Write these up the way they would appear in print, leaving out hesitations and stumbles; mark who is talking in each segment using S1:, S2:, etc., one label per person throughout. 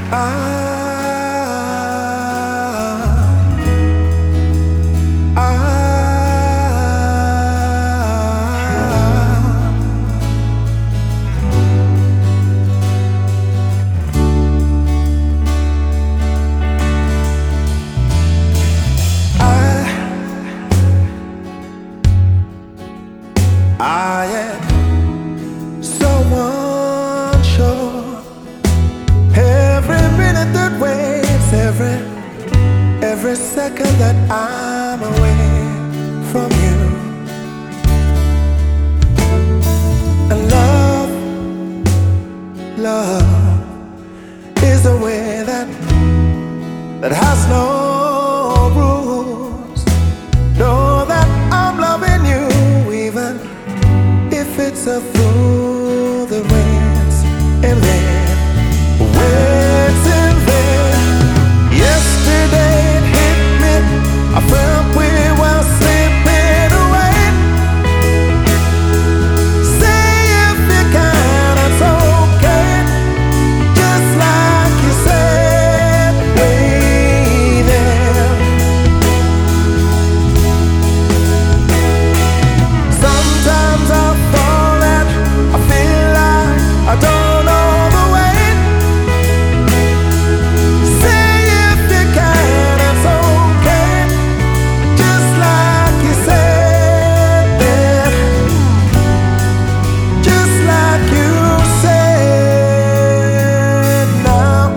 S1: I am so unsure. Every minute that waits, every second that I'm away from you. And love is a way that has no rules. Know that I'm loving you even if it's a fool that waits and then waits in vain. Yesterday it hit me, I felt we were slipping away. Say if you can, it's okay, just like you said way there. Sometimes I I don't know the way. Say if you can, it's okay, just like you said then, just like you said now.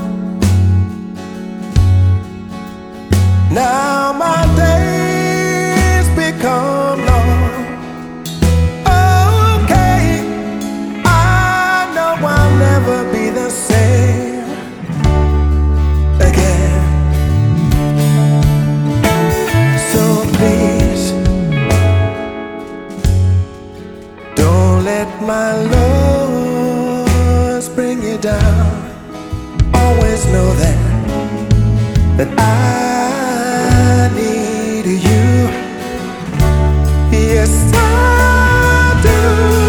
S1: Now my days become long. Never be the same again. So please, don't let my loss bring you down. Always know that I need you. Yes, I do.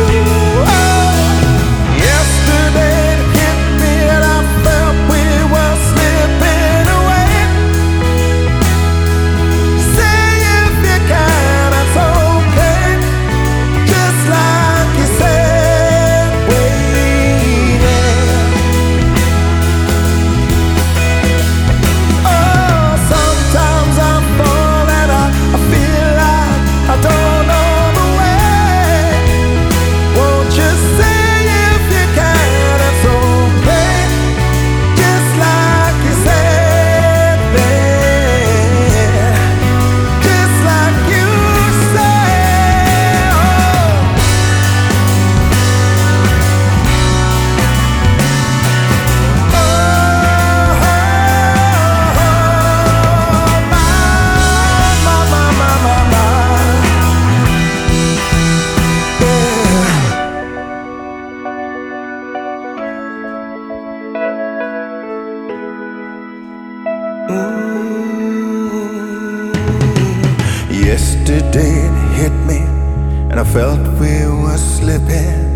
S1: Yesterday it hit me, and I felt we were slipping.